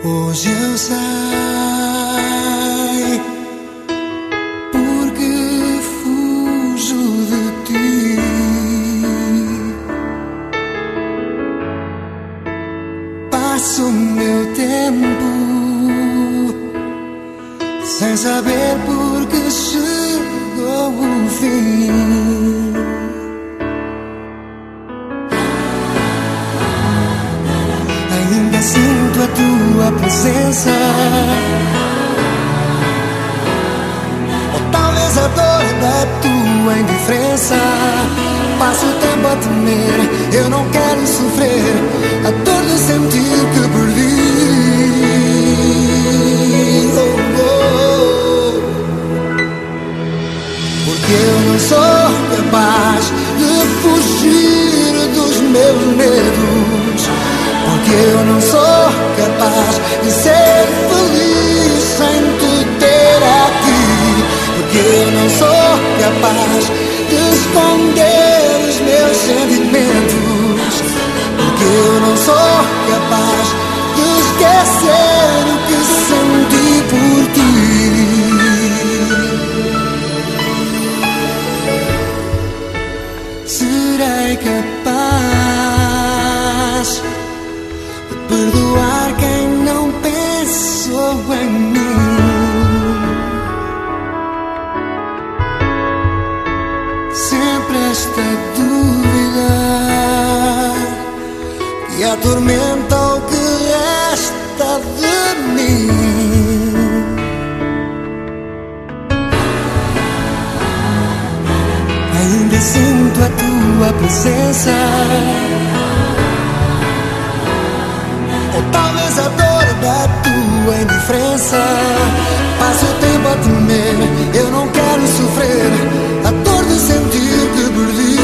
Hoje eu sei porque fujo de ti. Passo o meu tempo sem saber porque chegou o fim. Ainda sinto a tua presença, ou talvez a dor da tua indiferença. Passo o tempo a temer, eu não quero sofrer a dor de sentir que perdi. Porque eu não sou capaz de fugir dos meus medos. Porque eu não sou capaz de ser feliz sem te ter aqui. Porque eu não sou capaz de esconder os meus sentimentos. Porque eu não sou capaz de esquecer o que senti por ti. Serei capaz de perdoar quem não pensou em mim. Sempre esta dúvida que atormenta o que resta de mim. Ainda sinto a tua presença, ou talvez a dor da tua indiferença. Passo o tempo a temer, eu não quero sofrer a dor de sentir que perdi.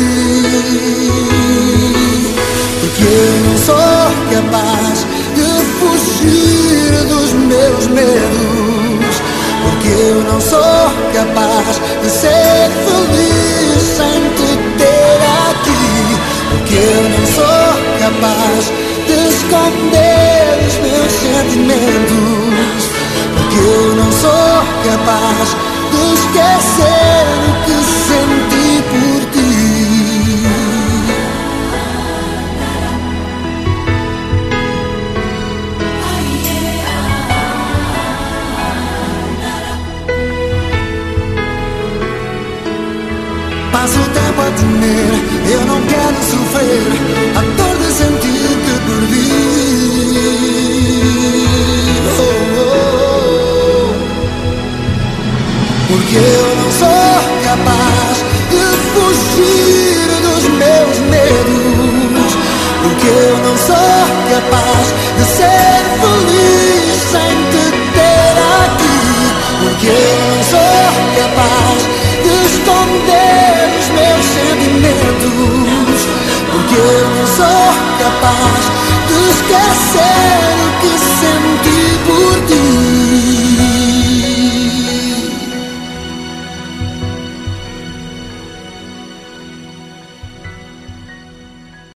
Porque eu não sou capaz de fugir dos meus medos. Porque eu não sou capaz de ser feliz sem te ter aqui. Porque eu não sou capaz de esconder os meus sentimentos. Porque eu não sou capaz de esquecer o que senti por ti. Passo o tempo a temer, eu não quero sofrer